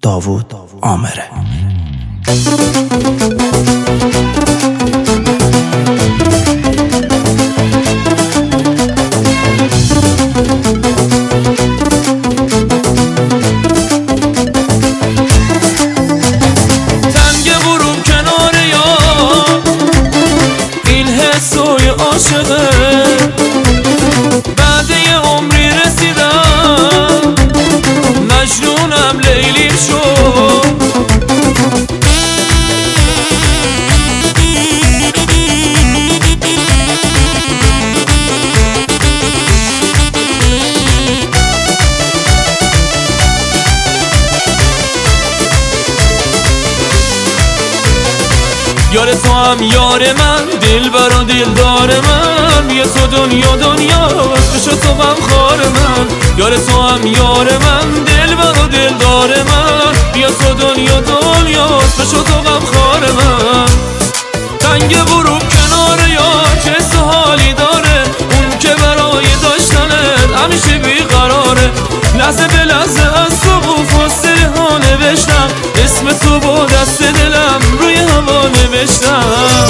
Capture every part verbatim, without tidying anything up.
داوود آمره. تنگ غروب کنار یار، این حسای عاشقه، بعد یه عمری رسیدم مجنونم لیلیم شد. یار تو هم یار من، دل برا دلدار من، یه تو دنیا دنیاست بشو تو غم خار من. یار تو هم یار من، دل برا دلدار من، یه تو دنیا دنیاست بشو تو غم خار من. تنگ غروب کنار یار چه سحالی داره، اون که برای داشتنت همیشه بیقراره. لحظه به لحظه از تو و فاصله ها نوشتم اسم تو با دست دلم روی هوا نوشتم.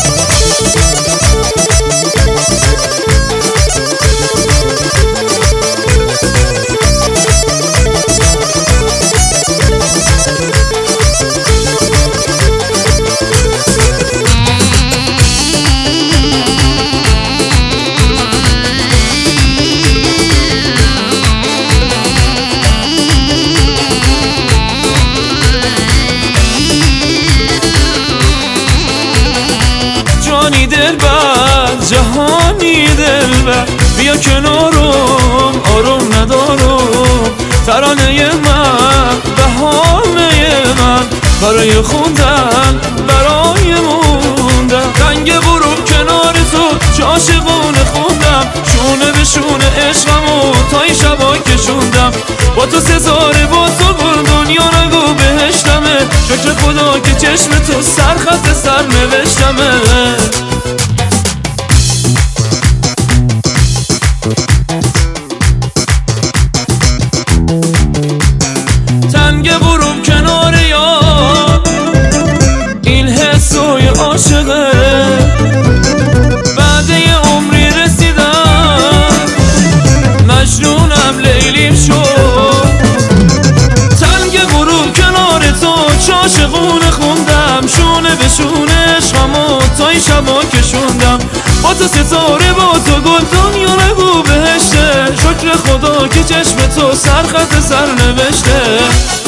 جانی دلبر جهانی دلبر، بیا کنارم آروم ندارم. ترانه من بهانه من، برای خوندن برای موندن. تنگ غروب کنار تو چه عاشقونه خوندم، شونه به شونه عشقمو تا این شبا کشوندم. با تو ستاره با تو بر دنیا نگو بهشتمه، شکر خدا که چشم تو سرخط سر نوشتمه. تنگ غروب کنار یار، این حسای عاشقه، بعد یه عمری رسیدم مجنونم لیلیم شد. تنگ غروب کنار تو چه عاشقونه خوندم، شونه به شونه عشقمو تا این شبا کشوندم. با تو ستاره با تو گل دنیا نگو بهشته، شکر خدا که چشم تو سرخط سر نوشته.